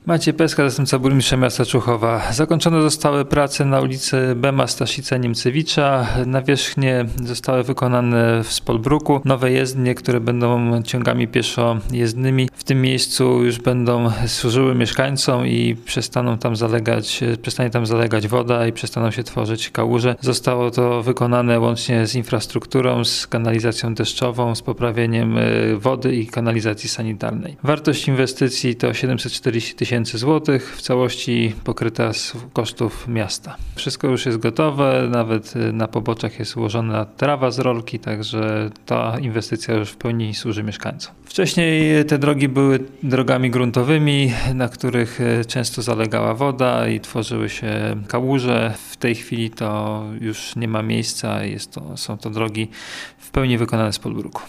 Maciej Peska, zastępca burmistrza miasta Człuchowa. Zakończone zostały prace na ulicy Bema Staszica-Niemcewicza. Nawierzchnie zostały wykonane w Spolbruku. Nowe jezdnie, które będą ciągami pieszojezdnymi. W tym miejscu już będą służyły mieszkańcom i przestanie tam zalegać woda i przestaną się tworzyć kałuże. Zostało to wykonane łącznie z infrastrukturą, z kanalizacją deszczową, z poprawieniem wody i kanalizacji sanitarnej. Wartość inwestycji to 740 000 złotych, w całości pokryta z kosztów miasta. Wszystko już jest gotowe, nawet na poboczach jest ułożona trawa z rolki, także ta inwestycja już w pełni służy mieszkańcom. Wcześniej te drogi były drogami gruntowymi, na których często zalegała woda i tworzyły się kałuże. W tej chwili to już nie ma miejsca, są to drogi w pełni wykonane z Spolbruku.